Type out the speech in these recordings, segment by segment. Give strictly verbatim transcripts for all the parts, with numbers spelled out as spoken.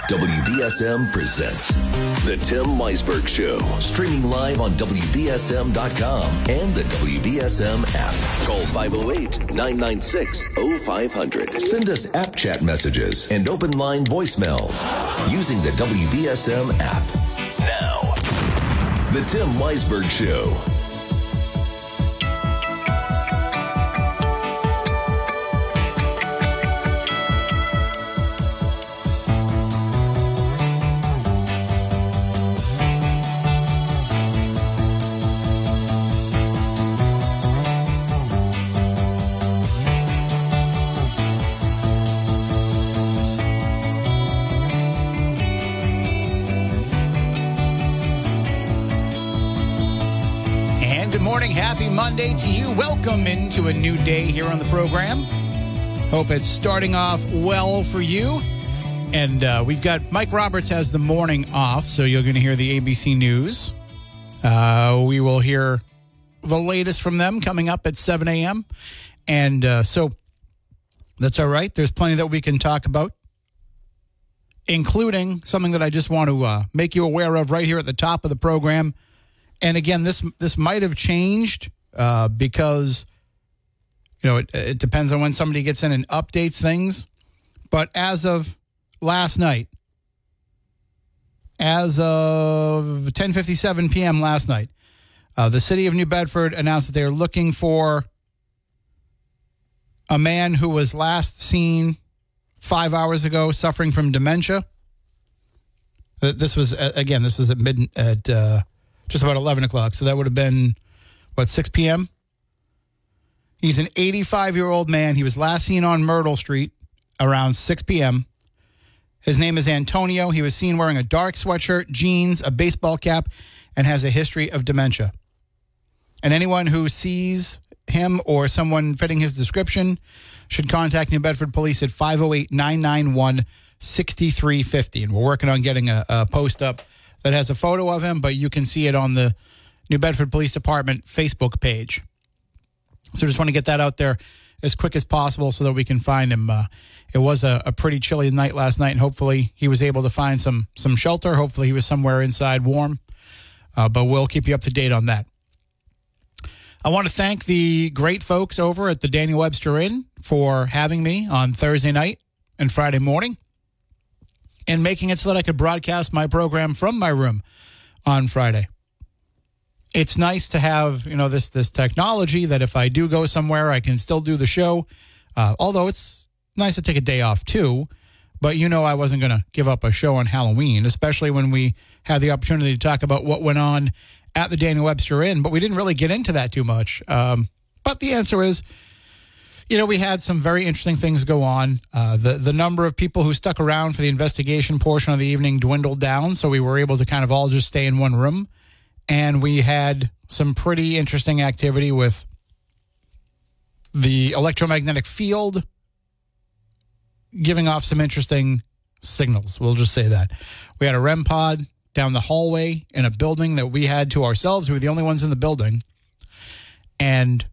W B S M presents The Tim Weisberg Show, streaming live on W B S M dot com and the W B S M app. Call five oh eight, nine nine six, oh five hundred. Send us app chat messages and open line voicemails using the W B S M app. Now, The Tim Weisberg Show. Happy Monday to you. Welcome into a new day here on the program. Hope it's starting off well for you. And uh, we've got Mike Roberts has the morning off, so you're going to hear the A B C News. Uh, we will hear the latest from them coming up at seven a.m. And uh, so that's all right. There's plenty that we can talk about, including something that I just want to uh, make you aware of right here at the top of the program. And again, this this might have changed uh, because, you know, it, it depends on when somebody gets in and updates things. But as of last night, as of ten fifty-seven p.m. last night, uh, the city of New Bedford announced that they are looking for a man who was last seen five hours ago suffering from dementia. This was, again, this was at mid at... Uh, just about eleven o'clock. So that would have been, what, six p.m.? He's an eighty-five-year-old man. He was last seen on Myrtle Street around six p.m. His name is Antonio. He was seen wearing a dark sweatshirt, jeans, a baseball cap, and has a history of dementia. And anyone who sees him or someone fitting his description should contact New Bedford Police at five oh eight, nine nine one, six three five oh. And we're working on getting a, a post up that has a photo of him, but you can see it on the New Bedford Police Department Facebook page. So just want to get that out there as quick as possible so that we can find him. Uh, it was a, a pretty chilly night last night, and hopefully he was able to find some some shelter. Hopefully he was somewhere inside warm, uh, but we'll keep you up to date on that. I want to thank the great folks over at the Daniel Webster Inn for having me on Thursday night and Friday morning, and making it so that I could broadcast my program from my room on Friday. It's nice to have, you know, this this technology that if I do go somewhere, I can still do the show. Uh, although it's nice to take a day off too. But you know I wasn't going to give up a show on Halloween, especially when we had the opportunity to talk about what went on at the Daniel Webster Inn. But we didn't really get into that too much. Um, but the answer is, you know, we had some very interesting things go on. Uh, the, the number of people who stuck around for the investigation portion of the evening dwindled down, so we were able to kind of all just stay in one room. And we had some pretty interesting activity with the electromagnetic field giving off some interesting signals. We'll just say that. We had a R E M pod down the hallway in a building that we had to ourselves. We were the only ones in the building. And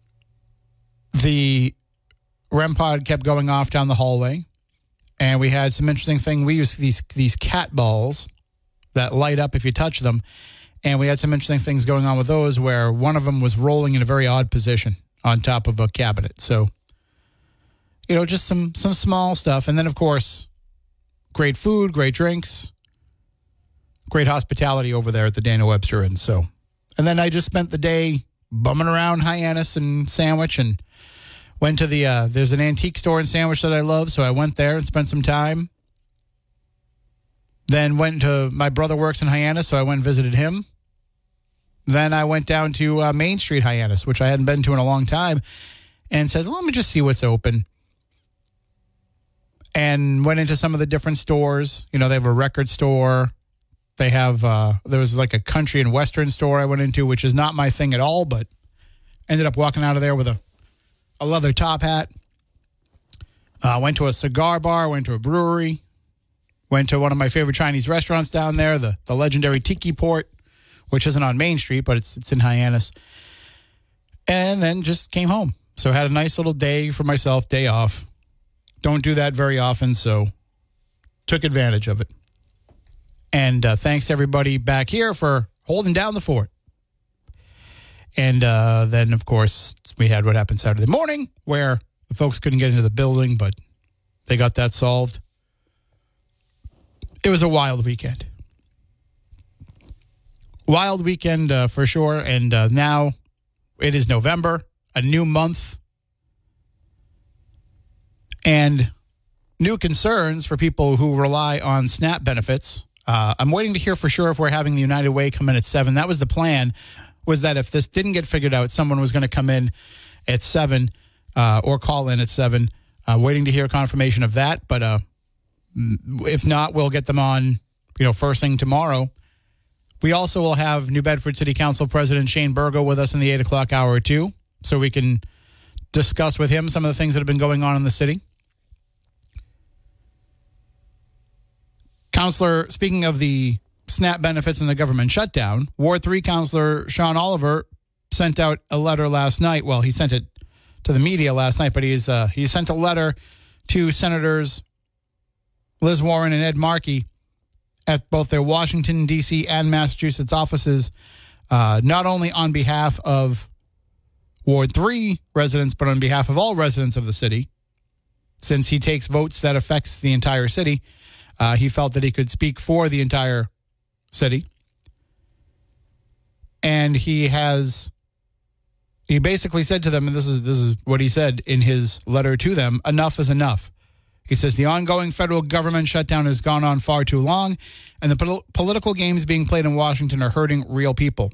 the R E M pod kept going off down the hallway, and we had some interesting thing. We used these these cat balls that light up if you touch them, and we had some interesting things going on with those where one of them was rolling in a very odd position on top of a cabinet. So, you know, just some some small stuff. And then, of course, great food, great drinks, great hospitality over there at the Daniel Webster Inn. So, and then I just spent the day bumming around Hyannis and Sandwich, and went to the, uh, there's an antique store in Sandwich that I love, so I went there and spent some time. Then went to, my brother works in Hyannis, so I went and visited him. Then I went down to uh, Main Street Hyannis, which I hadn't been to in a long time, and said, well, let me just see what's open. And went into some of the different stores. You know, they have a record store. They have, uh, there was like a country and western store I went into, which is not my thing at all, but ended up walking out of there with a, a leather top hat. Uh, went to a cigar bar, went to a brewery, went to one of my favorite Chinese restaurants down there, the, the legendary Tiki Port, which isn't on Main Street, but it's it's in Hyannis. And then just came home. So had a nice little day for myself, day off. Don't do that very often, so took advantage of it. And uh, thanks to everybody back here for holding down the fort. And uh, then, of course, we had what happened Saturday morning where the folks couldn't get into the building, but they got that solved. It was a wild weekend. Wild weekend uh, for sure. And uh, now it is November, a new month, and new concerns for people who rely on SNAP benefits. Uh, I'm waiting to hear for sure if we're having the United Way come in at seven. That was the plan, was that if this didn't get figured out, someone was going to come in at seven uh, or call in at seven. Uh, waiting to hear confirmation of that. But uh, if not, we'll get them on, you know, first thing tomorrow. We also will have New Bedford City Council President Shane Burgo with us in the eight o'clock hour too, so we can discuss with him some of the things that have been going on in the city. Councillor, speaking of the SNAP benefits and the government shutdown, Ward three Councillor Sean Oliver sent out a letter last night. Well, he sent it to the media last night, but he's uh, he sent a letter to Senators Liz Warren and Ed Markey at both their Washington, D C and Massachusetts offices, uh, not only on behalf of Ward three residents, but on behalf of all residents of the city. Since he takes votes that affects the entire city, uh, he felt that he could speak for the entire city. And he has, he basically said to them, and this is this is what he said in his letter to them, enough is enough. He says, the ongoing federal government shutdown has gone on far too long, and the pol- political games being played in Washington are hurting real people.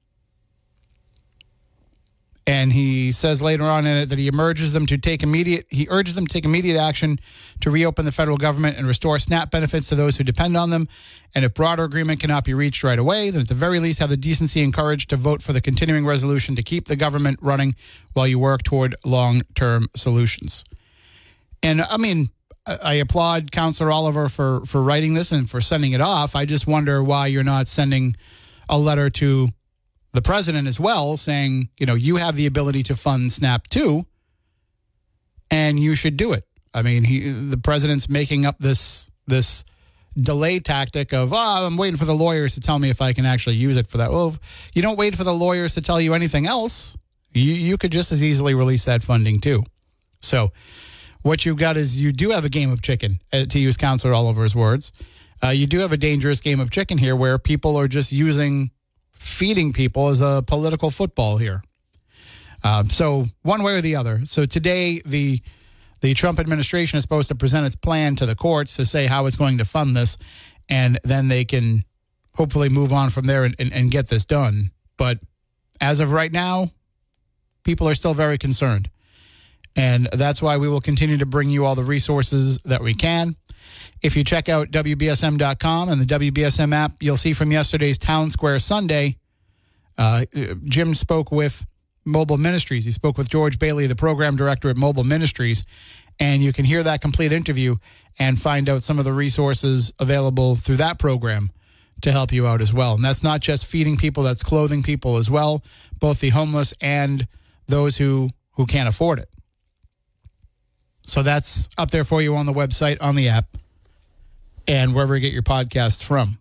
And he says later on in it that he urges them to take immediate, he urges them to take immediate action to reopen the federal government and restore SNAP benefits to those who depend on them. And if broader agreement cannot be reached right away, then at the very least have the decency and courage to vote for the continuing resolution to keep the government running while you work toward long-term solutions. And I mean, I applaud Councillor Oliver for, for writing this and for sending it off. I just wonder why you're not sending a letter to the president as well, saying, you know, you have the ability to fund SNAP too, and you should do it. I mean, he, the president's making up this this delay tactic of, oh, I'm waiting for the lawyers to tell me if I can actually use it for that. Well, you don't wait for the lawyers to tell you anything else. You, you could just as easily release that funding too. So what you've got is you do have a game of chicken, uh, to use Councillor Oliver's words. Uh, you do have a dangerous game of chicken here where people are just using feeding people as a political football here. Um, so one way or the other. So today, the the Trump administration is supposed to present its plan to the courts to say how it's going to fund this, and then they can hopefully move on from there and, and, and get this done. But as of right now, people are still very concerned. And that's why we will continue to bring you all the resources that we can. If you check out W B S M dot com and the W B S M app, you'll see from yesterday's Town Square Sunday, uh, Jim spoke with Mobile Ministries. He spoke with George Bailey, the program director at Mobile Ministries, and you can hear that complete interview and find out some of the resources available through that program to help you out as well. And that's not just feeding people, that's clothing people as well, both the homeless and those who, who can't afford it. So that's up there for you on the website, on the app, and wherever you get your podcasts from.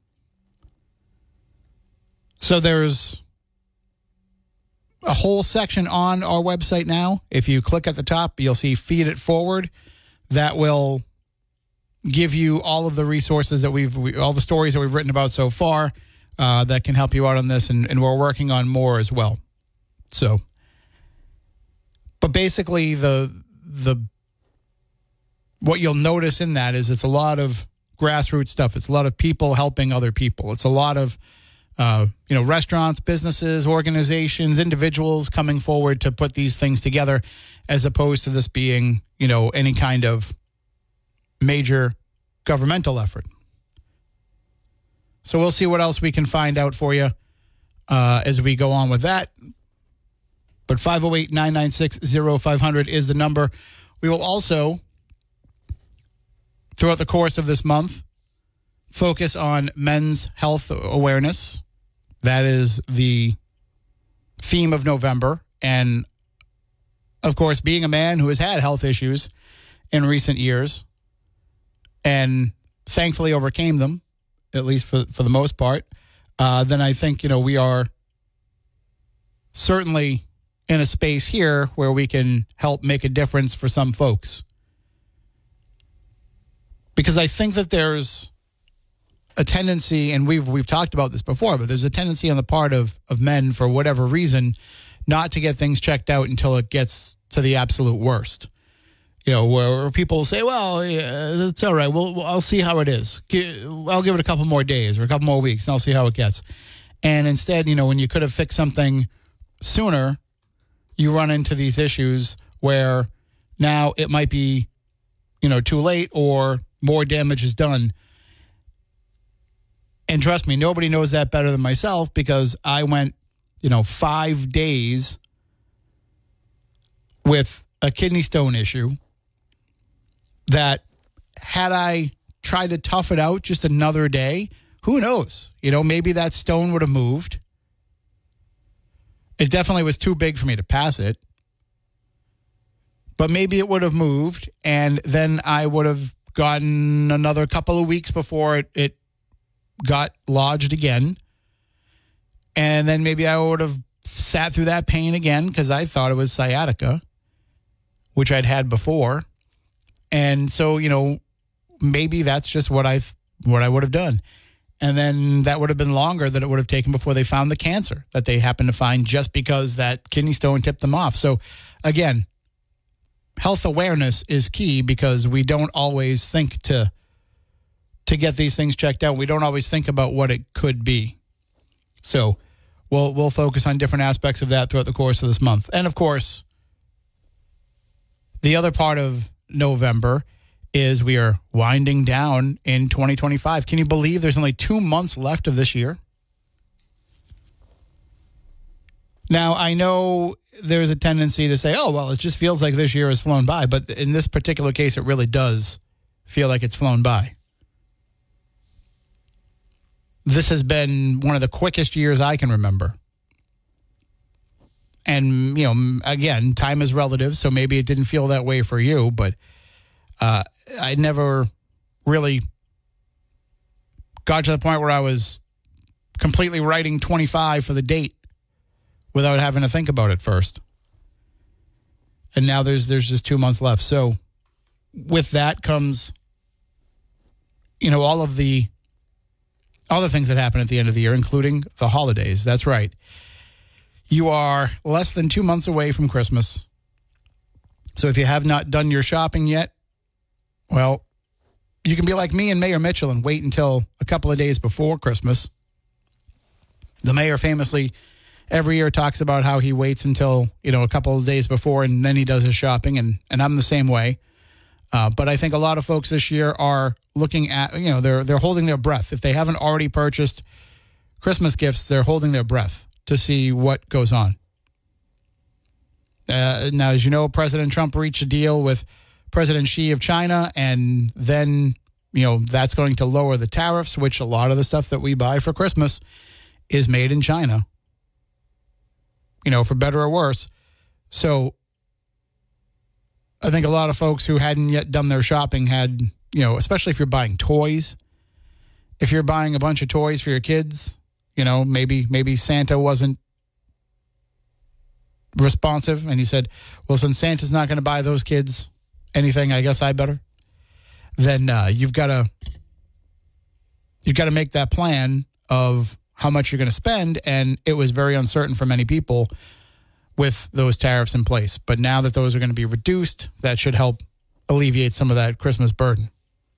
So there's a whole section on our website now. If you click at the top, you'll see Feed It Forward. That will give you all of the resources that we've, we, all the stories that we've written about so far uh, that can help you out on this, and, and we're working on more as well. So, but basically the the what you'll notice in that is it's a lot of grassroots stuff. It's a lot of people helping other people. It's a lot of, uh, you know, restaurants, businesses, organizations, individuals coming forward to put these things together, as opposed to this being, you know, any kind of major governmental effort. So we'll see what else we can find out for you uh, as we go on with that. But five oh eight, nine nine six, oh five hundred is the number. We will also, throughout the course of this month, focus on men's health awareness. That is the theme of November. And, of course, being a man who has had health issues in recent years, and thankfully overcame them, at least for, for the most part, uh, then I think, you know, we are certainly in a space here where we can help make a difference for some folks. Because I think that there's a tendency, and we've we've talked about this before, but there's a tendency on the part of, of men, for whatever reason, not to get things checked out until it gets to the absolute worst. You know, where people say, well, yeah, it's all right. Well, I'll see how it is. I'll give it a couple more days or a couple more weeks, and I'll see how it gets. And instead, you know, when you could have fixed something sooner, you run into these issues where now it might be, you know, too late or more damage is done. And trust me, nobody knows that better than myself, because I went, you know, five days with a kidney stone issue that, had I tried to tough it out just another day, who knows? You know, maybe that stone would have moved. It definitely was too big for me to pass it. But maybe it would have moved, and then I would have gotten another couple of weeks before it, it got lodged again. And then maybe I would have sat through that pain again because I thought it was sciatica, which I'd had before. And so, you know, maybe that's just what I what I would have done. And then that would have been longer than it would have taken before they found the cancer that they happened to find, just because that kidney stone tipped them off. So again, health awareness is key, because we don't always think to to get these things checked out. We don't always think about what it could be. So we'll we'll focus on different aspects of that throughout the course of this month. And of course, the other part of November is we are winding down in twenty twenty-five. Can you believe there's only two months left of this year? Now, I know there's a tendency to say, oh, well, it just feels like this year has flown by. But in this particular case, it really does feel like it's flown by. This has been one of the quickest years I can remember. And, you know, again, time is relative, so maybe it didn't feel that way for you, but uh, I never really got to the point where I was completely writing twenty-five for the date without having to think about it first. And now there's there's just two months left. So with that comes, you know, all of the other things that happen at the end of the year, including the holidays. That's right. You are less than two months away from Christmas. So if you have not done your shopping yet, well, you can be like me and Mayor Mitchell and wait until a couple of days before Christmas. The mayor famously every year talks about how he waits until, you know, a couple of days before and then he does his shopping, and, and I'm the same way. Uh, but I think a lot of folks this year are looking at, you know, they're they're holding their breath. If they haven't already purchased Christmas gifts, they're holding their breath to see what goes on. Uh, now, as you know, President Trump reached a deal with President Xi of China, and then, you know, that's going to lower the tariffs, which a lot of the stuff that we buy for Christmas is made in China, you know, for better or worse. So I think a lot of folks who hadn't yet done their shopping had, you know, especially if you're buying toys, if you're buying a bunch of toys for your kids, you know, maybe maybe Santa wasn't responsive and he said, well, since Santa's not going to buy those kids anything, I guess I better. Then uh, you've got to you've got to make that plan of how much you're going to spend, and it was very uncertain for many people with those tariffs in place. But now that those are going to be reduced, that should help alleviate some of that Christmas burden.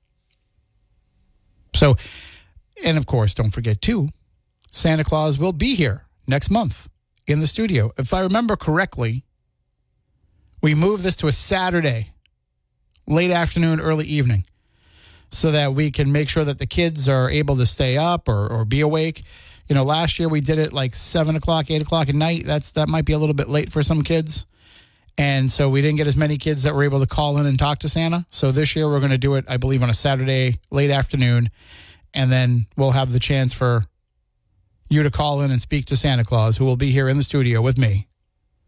So, and of course, don't forget too, Santa Claus will be here next month in the studio. If I remember correctly, we moved this to a Saturday, late afternoon, early evening, so that we can make sure that the kids are able to stay up or, or be awake. You know, last year we did it like seven o'clock, eight o'clock at night. That's that might be a little bit late for some kids. And so we didn't get as many kids that were able to call in and talk to Santa. So this year we're going to do it, I believe, on a Saturday, late afternoon. And then we'll have the chance for you to call in and speak to Santa Claus, who will be here in the studio with me.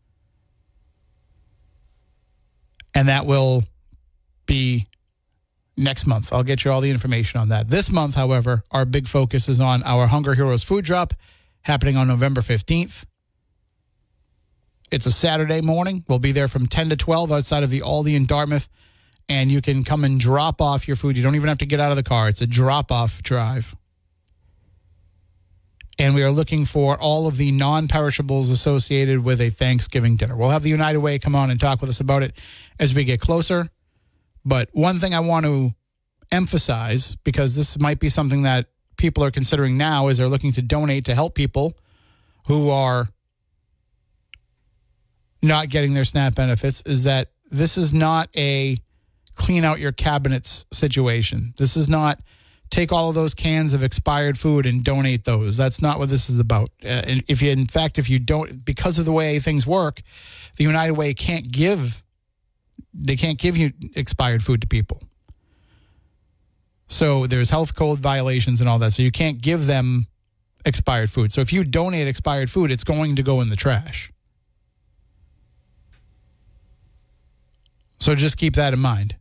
And that will be next month. I'll get you all the information on that. This month, however, our big focus is on our Hunger Heroes food drop happening on November fifteenth. It's a Saturday morning. We'll be there from ten to twelve outside of the Aldi in Dartmouth, and you can come and drop off your food. You don't even have to get out of the car. It's a drop-off drive. And we are looking for all of the non-perishables associated with a Thanksgiving dinner. We'll have the United Way come on and talk with us about it as we get closer. But one thing I want to emphasize, because this might be something that people are considering now as they're looking to donate to help people who are not getting their SNAP benefits, is that this is not a clean out your cabinets situation. This is not take all of those cans of expired food and donate those. That's not what this is about. Uh, and if you, in fact, if you don't, because of the way things work, the United Way can't give, they can't give you expired food to people. So there's health code violations and all that. So you can't give them expired food. So if you donate expired food, it's going to go in the trash. So just keep that in mind.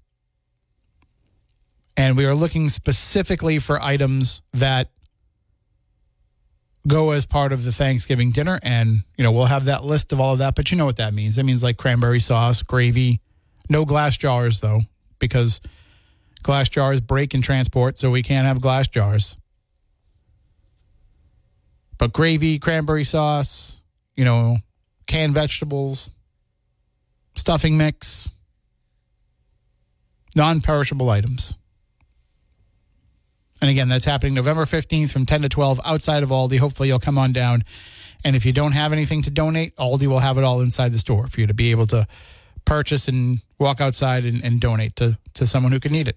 And we are looking specifically for items that go as part of the Thanksgiving dinner. And, you know, we'll have that list of all of that. But you know what that means. That means like cranberry sauce, gravy. No glass jars, though, because glass jars break in transport, so we can't have glass jars. But gravy, cranberry sauce, you know, canned vegetables, stuffing mix, non-perishable items. And again, that's happening November fifteenth from ten to twelve outside of Aldi. Hopefully you'll come on down. And if you don't have anything to donate, Aldi will have it all inside the store for you to be able to purchase and walk outside and, and donate to, to someone who can need it.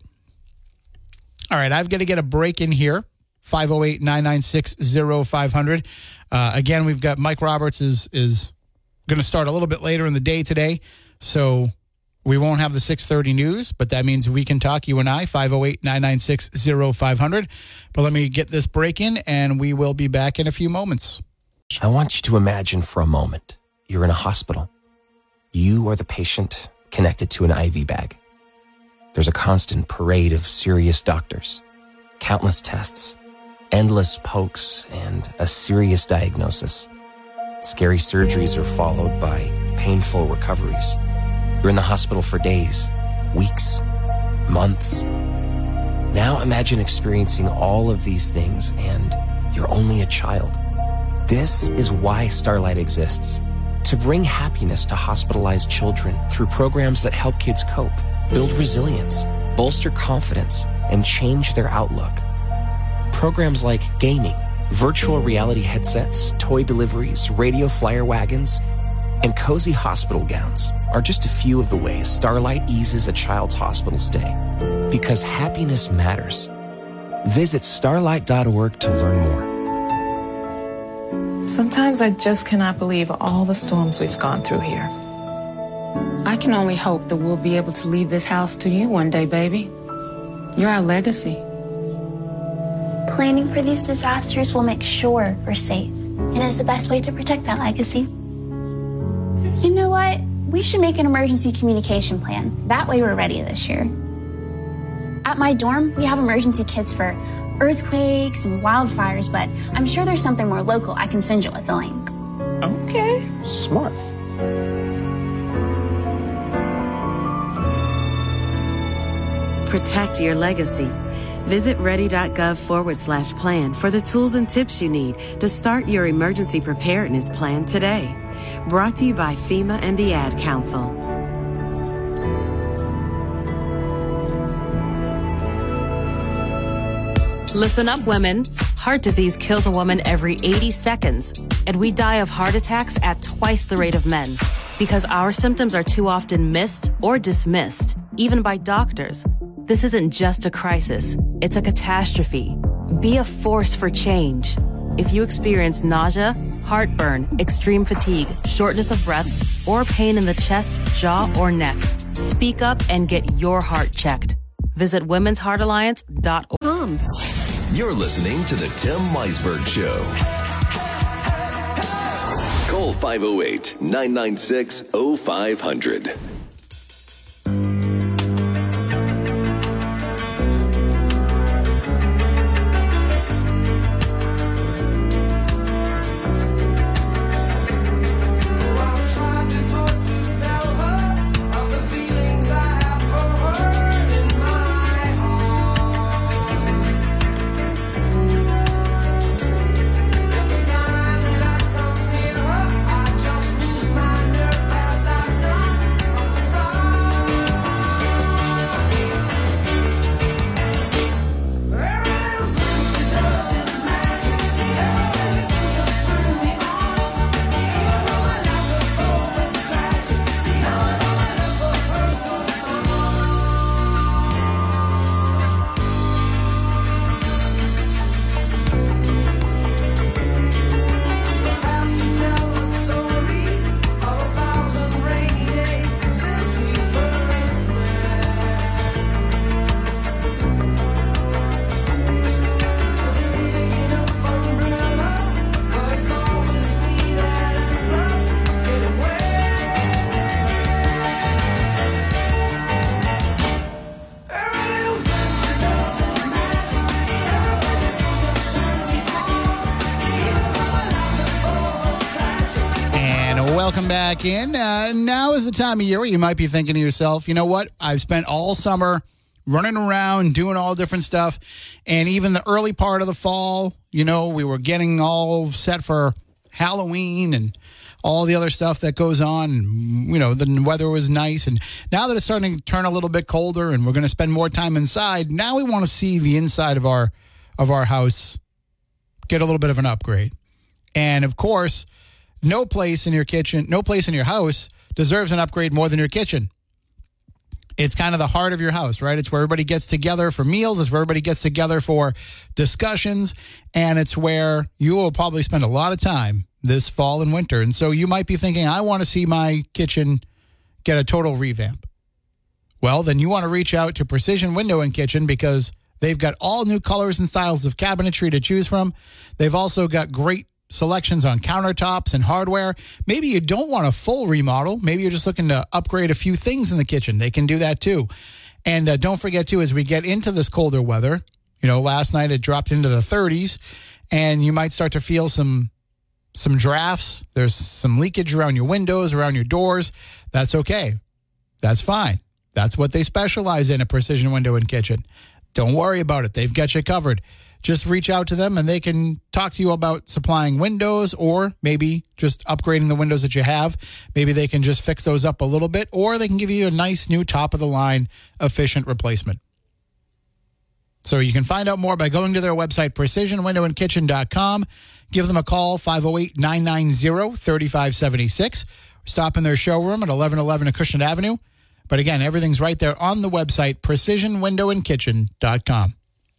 All right, I've got to get a break in here. five oh eight, nine nine six, oh five hundred. Uh, again, we've got Mike Roberts is is going to start a little bit later in the day today. So we won't have the six thirty news, but that means we can talk, you and I, five oh eight, nine nine six, oh five hundred. But let me get this break in, and we will be back in a few moments. I want you to imagine for a moment you're in a hospital. You are the patient connected to an I V bag. There's a constant parade of serious doctors, countless tests, endless pokes, and a serious diagnosis. Scary surgeries are followed by painful recoveries. You're in the hospital for days, weeks, months. Now imagine experiencing all of these things and you're only a child. This is why Starlight exists. To bring happiness to hospitalized children through programs that help kids cope, build resilience, bolster confidence, and change their outlook. Programs like gaming, virtual reality headsets, toy deliveries, radio flyer wagons, and cozy hospital gowns are just a few of the ways Starlight eases a child's hospital stay. Because happiness matters. Visit starlight dot org to learn more. Sometimes I just cannot believe all the storms we've gone through here. I can only hope that we'll be able to leave this house to you one day, baby. You're our legacy. Planning for these disasters will make sure we're safe, and is the best way to protect that legacy. You know what? We should make an emergency communication plan. That way we're ready this year. At my dorm, we have emergency kits for earthquakes and wildfires, but I'm sure there's something more local I can send you with a link. Okay. Smart. Protect your legacy. Visit ready.gov forward slash plan for the tools and tips you need to start your emergency preparedness plan today. Brought to you by FEMA and the Ad Council. Listen up, women. Heart disease kills a woman every eighty seconds, and we die of heart attacks at twice the rate of men because our symptoms are too often missed or dismissed, even by doctors. This isn't just a crisis, it's a catastrophe. Be a force for change. If you experience nausea, heartburn, extreme fatigue, shortness of breath, or pain in the chest, jaw, or neck, speak up and get your heart checked. Visit womens heart alliance dot org. You're listening to the Tim Meisberg Show. Call five oh eight, nine nine six, oh five hundred. welcome back in. Uh, now is the time of year where you might be thinking to yourself, you know what? I've spent all summer running around, doing all different stuff. And even the early part of the fall, you know, we were getting all set for Halloween and all the other stuff that goes on. You know, the weather was nice. And now that it's starting to turn a little bit colder and we're going to spend more time inside, now we want to see the inside of our of our house get a little bit of an upgrade. And of course, no place in your kitchen, no place in your house deserves an upgrade more than your kitchen. It's kind of the heart of your house, right? It's where everybody gets together for meals. It's where everybody gets together for discussions. And it's where you will probably spend a lot of time this fall and winter. And so you might be thinking, I want to see my kitchen get a total revamp. Well, then you want to reach out to Precision Window and Kitchen because they've got all new colors and styles of cabinetry to choose from. They've also got great selections on countertops and hardware. Maybe you don't want a full remodel. Maybe you're just looking to upgrade a few things in the kitchen. They can do that too. And uh, don't forget too, as we get into this colder weather, you know, last night it dropped into the thirties and you might start to feel some some drafts. There's some leakage around your windows, around your doors. That's okay. That's fine. That's what they specialize in at Precision Window and Kitchen. Don't worry about it. They've got you covered. Just reach out to them and they can talk to you about supplying windows or maybe just upgrading the windows that you have. Maybe they can just fix those up a little bit or they can give you a nice new top-of-the-line efficient replacement. So you can find out more by going to their website, precision window and kitchen dot com. Give them a call, five oh eight, nine nine zero, three five seven six. Stop in their showroom at eleven eleven Acushnet Avenue. But again, everything's right there on the website, precision window and kitchen dot com.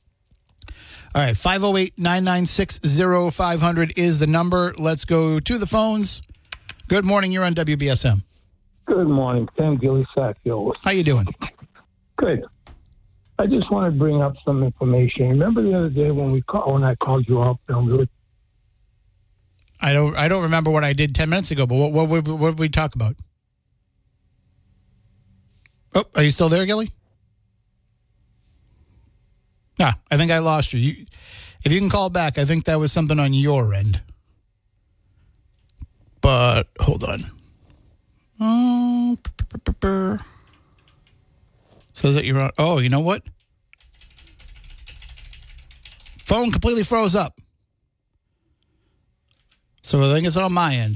All right, five oh eight, nine nine six, oh five hundred is the number. Let's go to the phones. Good morning. You're on W B S M. Good morning. Tim Gilly Sackville. How you doing? Good. I just want to bring up some information. Remember the other day when we call, when I called you up and we were... I don't I don't remember what I did ten minutes ago, but what what, what, what did we talk about? Oh, are you still there, Gilly? Ah, I think I lost you. you. If you can call back, I think that was something on your end. But hold on. Oh, says that you're on. Oh, you know what? Phone completely froze up. So I think it's on my end.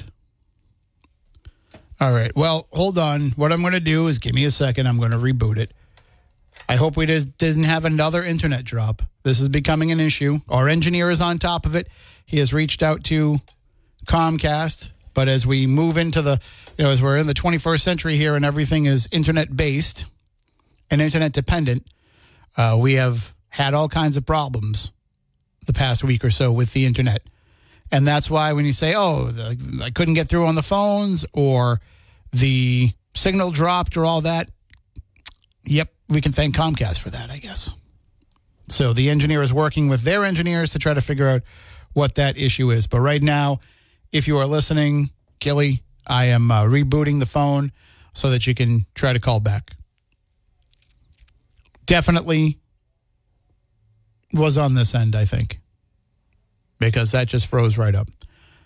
All right. Well, hold on. What I'm going to do is give me a second. I'm going to reboot it. I hope we just didn't have another internet drop. This is becoming an issue. Our engineer is on top of it. He has reached out to Comcast. But as we move into the, you know, as we're in the twenty-first century here and everything is internet-based and internet-dependent, uh, we have had all kinds of problems the past week or so with the internet. And that's why when you say, oh, the, I couldn't get through on the phones or the signal dropped or all that, yep, we can thank Comcast for that, I guess. So the engineer is working with their engineers to try to figure out what that issue is. But right now, if you are listening, Gilly, I am uh, rebooting the phone so that you can try to call back. Definitely was on this end, I think, because that just froze right up.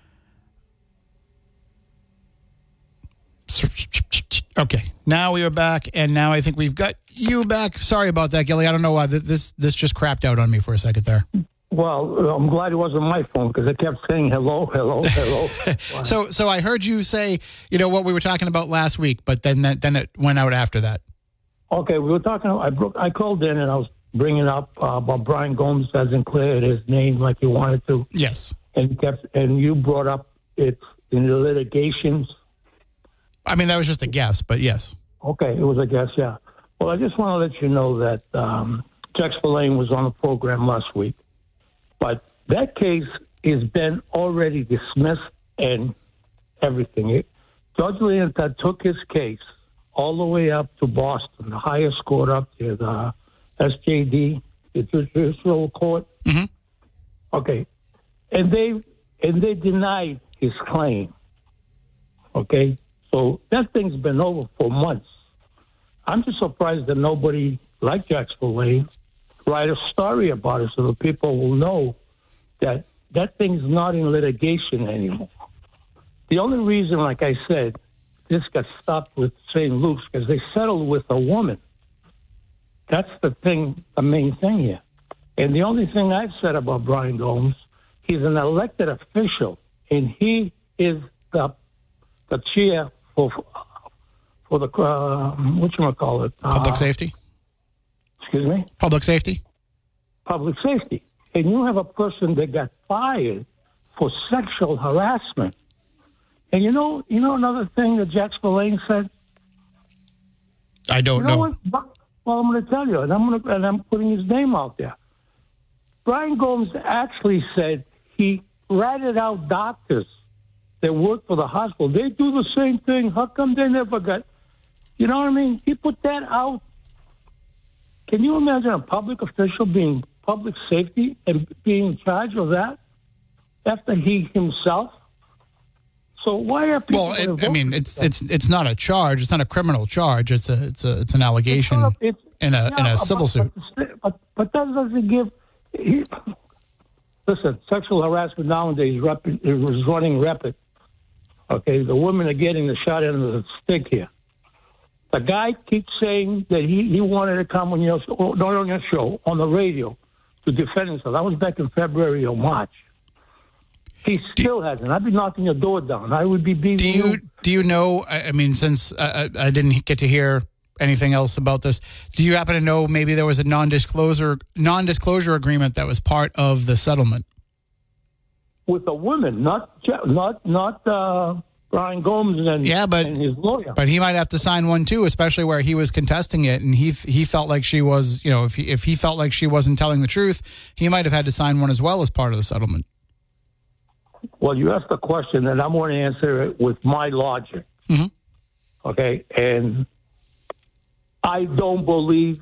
Okay, now we are back, and now I think we've got you back. Sorry about that, Gilly. I don't know why this this just crapped out on me for a second there. Well, I'm glad it wasn't my phone because I kept saying hello, hello, hello. so, so I heard you say, you know, what we were talking about last week, but then that, then it went out after that. Okay, we were talking. I broke, I called in and I was bringing up uh, about Brian Gomes hasn't cleared his name like he wanted to. Yes, and kept and you brought up it in the litigations. I mean, that was just a guess, but yes. Okay, it was a guess, yeah. Well, I just want to let you know that um, Jack Spillane was on the program last week. But that case has been already dismissed and everything. It, Judge Leonta took his case all the way up to Boston, the highest court up there, the S J D, the Judicial Court. Mm-hmm. Okay. And they and they denied his claim. Okay? So that thing's been over for months. I'm just surprised that nobody like Jack Spillane write a story about it so the people will know that that thing's not in litigation anymore. The only reason, like I said, this got stopped with Saint Luke's because they settled with a woman. That's the thing, the main thing here. And the only thing I've said about Brian Gomes, he's an elected official, and he is the the chair for for the uh, whatchamacallit? Public uh, safety. Excuse me. Public safety. Public safety, and you have a person that got fired for sexual harassment. And you know, you know another thing that Jack Spillane said. I don't you know. know. What? Well, I'm going to tell you, and I'm going to, and I'm putting his name out there. Brian Gomes actually said he ratted out doctors that work for the hospital. They do the same thing. How come they never got? You know what I mean? He put that out. Can you imagine a public official being public safety and being in charge of that after he himself? So why are people? Well, it, I mean, it's it's it's not a charge. It's not a criminal charge. It's a it's a it's an allegation It's, it's, in a yeah, in a civil but, suit. But, but that doesn't give. He, listen, sexual harassment nowadays rep, is running rapid. Okay, the women are getting the shot end of the stick here. The guy keeps saying that he, he wanted to come on your not on your show on the radio to defend himself. That was back in February or March. He still do, hasn't. I'd be knocking your door down. I would be beating do you. you. Do you know, I, I mean, since I, I didn't get to hear anything else about this, do you happen to know maybe there was a non-disclosure non-disclosure agreement that was part of the settlement? With a woman, not not not uh, Brian Gomes and, yeah, but, and his lawyer. But he might have to sign one too, especially where he was contesting it, and he he felt like she was, you know, if he, if he felt like she wasn't telling the truth, he might have had to sign one as well as part of the settlement. Well, you asked a question, and I'm going to answer it with my logic. Mm-hmm. Okay, and I don't believe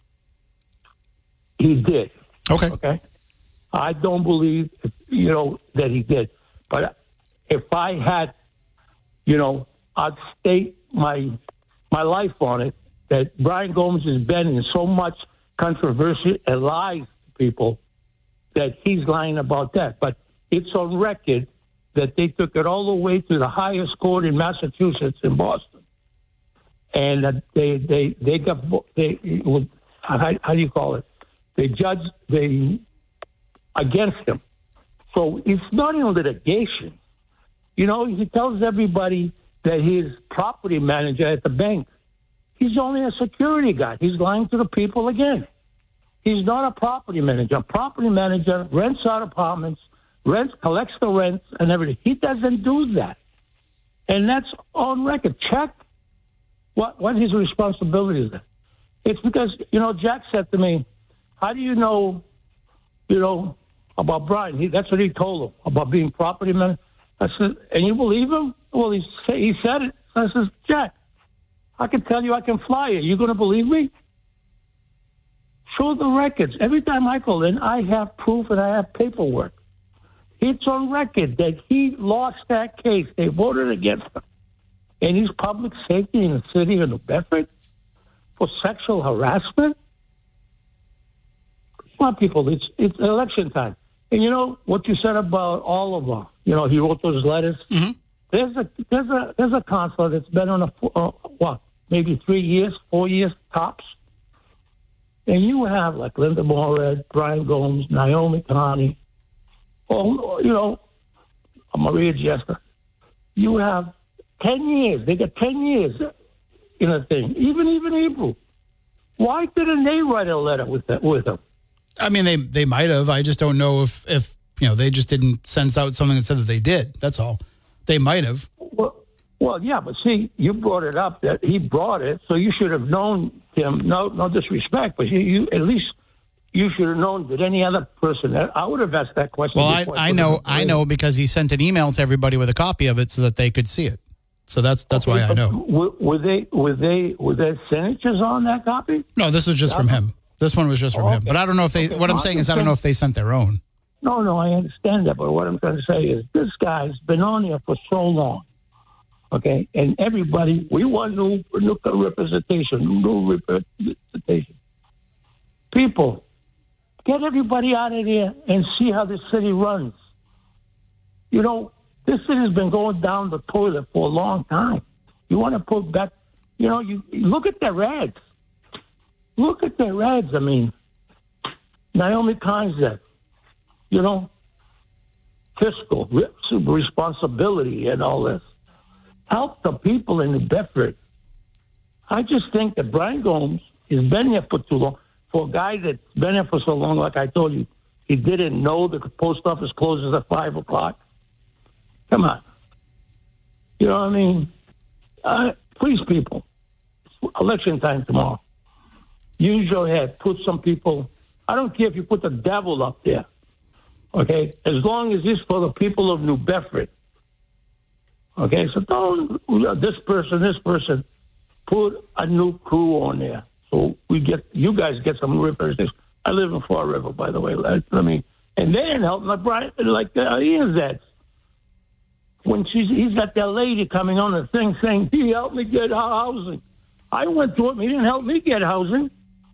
he did. Okay. Okay, I don't believe, you know, that he did. But if I had, you know, I'd stake my my life on it that Brian Gomes has been in so much controversy and lies to people that he's lying about that. But it's on record that they took it all the way to the highest court in Massachusetts in Boston, and uh, they they they got they how, how do you call it? They judged they against him. So it's not in litigation. You know, he tells everybody that he's property manager at the bank. He's only a security guy. He's lying to the people again. He's not a property manager. A property manager rents out apartments, rents, collects the rents and everything. He doesn't do that. And that's on record. Check what, what his responsibility is. It's because, you know, Jack said to me, how do you know, you know, about Brian? He, that's what he told him, about being property manager. I said, and you believe him? Well, he, say, he said it. I said, Jack, I can tell you I can fly it. You going to believe me? Show the records. Every time I call in, I have proof and I have paperwork. It's on record that he lost that case. They voted against him. And he's public safety in the city of New Bedford for sexual harassment. Come on, people, it's it's election time. And you know what you said about Oliver? You know, he wrote those letters. Mm-hmm. There's a there's a there's a counselor that's been on a uh, what maybe three years, four years tops. And you have like Linda Moorhead, Brian Gomes, Naomi Connie, or you know, Maria Jester. You have ten years. They got ten years in a thing. Even even Hebrew. Why didn't they write a letter with that with them? I mean, they they might have. I just don't know if, if you know, they just didn't send out something that said that they did. That's all. They might have. Well, well, yeah, but see, you brought it up that he brought it, so you should have known him. No, no disrespect, but you, you at least you should have known that any other person. I would have asked that question. Well, I, I know, I know because he sent an email to everybody with a copy of it so that they could see it. So that's that's okay, why I know. Were, were they were they were there signatures on that copy? No, this was just from him. This one was just from oh, okay. him. But I don't know if they. Okay. What I'm saying is, I don't know if they sent their own. No, no, I understand that. But what I'm trying to say is, this guy's been on here for so long. Okay, and everybody, we want new, new representation, new representation. People, get everybody out of there and see how the city runs. You know, This thing has been going down the toilet for a long time. You want to put back, you know, you, you look at their ads. Look at their ads. I mean, Naomi Concept, you know, fiscal responsibility and all this. Help the people in New Bedford. I just think that Brian Gomes has been here for too long. For a guy that's been here for so long, like I told you, he didn't know the post office closes at five o'clock. Come on. You know what I mean? Uh, please, people, election time tomorrow. Use your head. Put some people. I don't care if you put the devil up there. Okay? As long as it's for the people of New Bedford. Okay? So don't, this person, this person, put a new crew on there. So we get, you guys get some representatives. I live in Fall River, by the way. I mean, and they didn't help like Brian, like uh, Ian said. When she's, he's got that lady coming on the thing saying, he helped me get housing. I went to it, and he didn't help me get housing.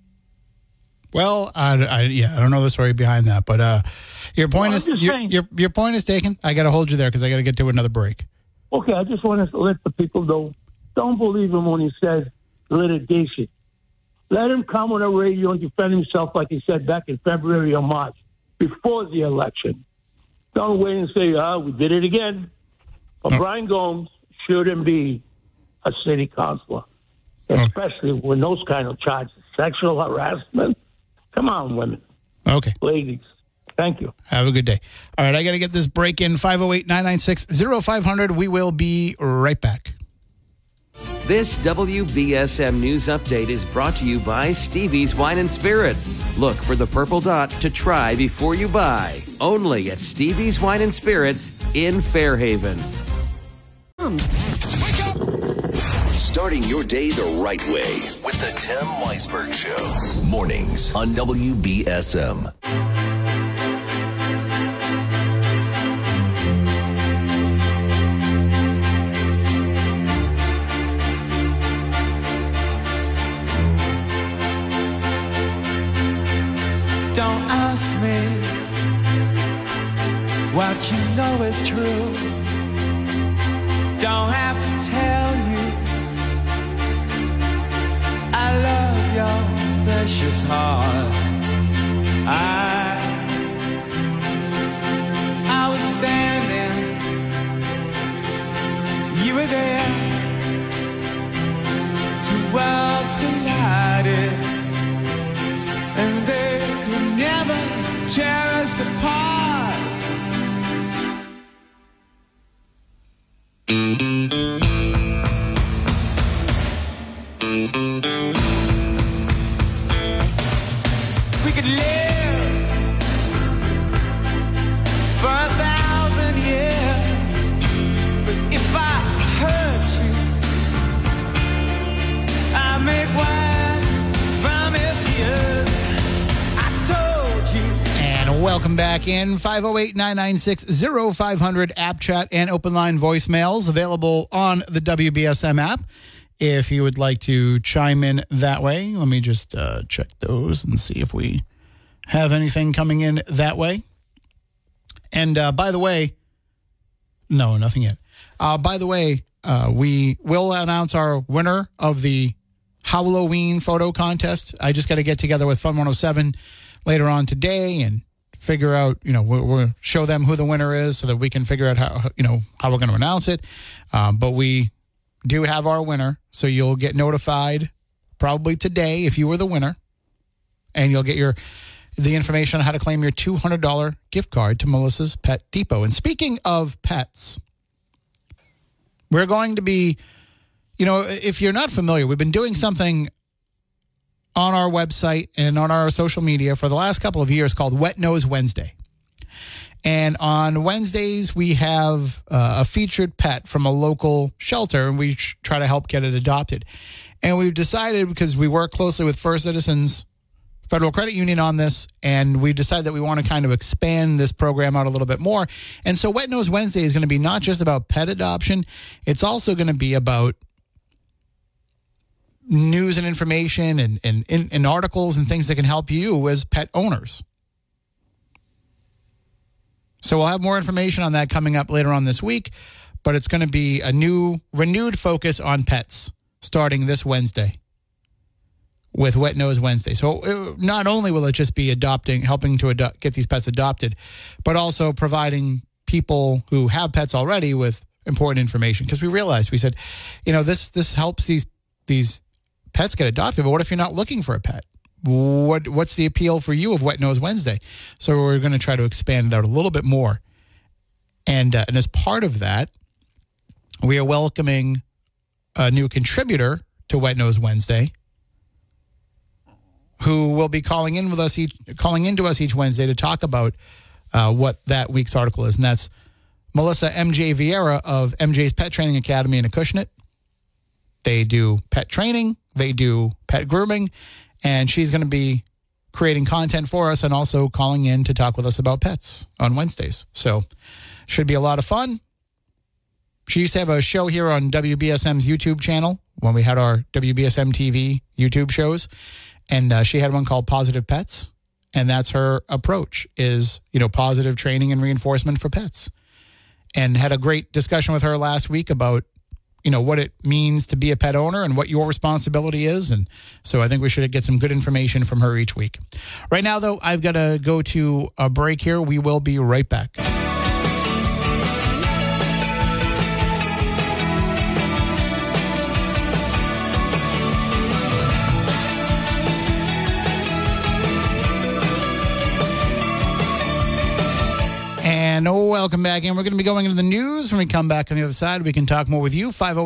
Well, I, I, yeah, I don't know the story behind that, but uh, your point well, is your, your your point is taken. I got to hold you there because I got to get to another break. Okay, I just want to let the people know, don't believe him when he says litigation. Let him come on the radio and defend himself like he said back in February or March, before the election. Don't wait and say, oh, we did it again. But no. Brian Gomes shouldn't be a city councilor, especially okay. when those kind of charges, sexual harassment. Come on, women. Okay. Ladies. Thank you. Have a good day. All right, I got to get this break in. five oh eight, nine nine six, oh five hundred. We will be right back. This W B S M News Update is brought to you by Stevie's Wine and Spirits. Look for the purple dot to try before you buy. Only at Stevie's Wine and Spirits in Fairhaven. Wake up! Starting your day the right way with the Tim Weisberg Show. Mornings on W B S M. Don't ask me what you know is true. Don't have to tell you I love your precious heart. I I was standing, you were there. Two worlds collided, and they could never tear us apart. We could live for a thousand years, but if I hurt you, I make wine from your tears. I told you. And welcome back in. five oh eight, nine nine six, oh five hundred app chat and open line voicemails available on the W B S M app. If you would like to chime in that way, let me just uh, check those and see if we have anything coming in that way. And uh, by the way, no, nothing yet. Uh, by the way, uh, we will announce our winner of the Halloween photo contest. I just got to get together with Fun one oh seven later on today and figure out, you know, we'll, we'll show them who the winner is so that we can figure out how, you know, how we're going to announce it. Um, but we do have our winner, so you'll get notified probably today if you were the winner, and you'll get your the information on how to claim your two hundred dollars gift card to Melissa's Pet Depot. And speaking of pets, we're going to be, you know, if you're not familiar, we've been doing something on our website and on our social media for the last couple of years called Wet Nose Wednesday. And on Wednesdays, we have uh, a featured pet from a local shelter, and we tr- try to help get it adopted. And we've decided, because we work closely with First Citizens Federal Credit Union on this, and we've decided that we want to kind of expand this program out a little bit more. And so Wet Nose Wednesday is going to be not just about pet adoption. It's also going to be about news and information and, and, and, and articles and things that can help you as pet owners. So we'll have more information on that coming up later on this week, but it's going to be a new, renewed focus on pets starting this Wednesday with Wet Nose Wednesday. So uh, not only will it just be adopting, helping to adopt, get these pets adopted, but also providing people who have pets already with important information. Because we realized, we said, you know, this this helps these these pets get adopted, but what if you're not looking for a pet? What What's the appeal for you of Wet Nose Wednesday? So we're going to try to expand it out a little bit more. And, uh, and as part of that, we are welcoming a new contributor to Wet Nose Wednesday who will be calling in with us each, calling into us each Wednesday to talk about uh, what that week's article is. And that's Melissa M J Vieira of M J's Pet Training Academy in Acushnet. They do pet training, they do pet grooming, and she's going to be creating content for us and also calling in to talk with us about pets on Wednesdays. So should be a lot of fun. She used to have a show here on W B S M's YouTube channel when we had our W B S M T V YouTube shows. And uh, she had one called Positive Pets. And that's her approach is, you know, positive training and reinforcement for pets. And had a great discussion with her last week about, you know, what it means to be a pet owner and what your responsibility is. And so I think we should get some good information from her each week. Right now, though, I've got to go to a break here. We will be right back. And welcome back in. We're going to be going into the news. When we come back on the other side, we can talk more with you. five oh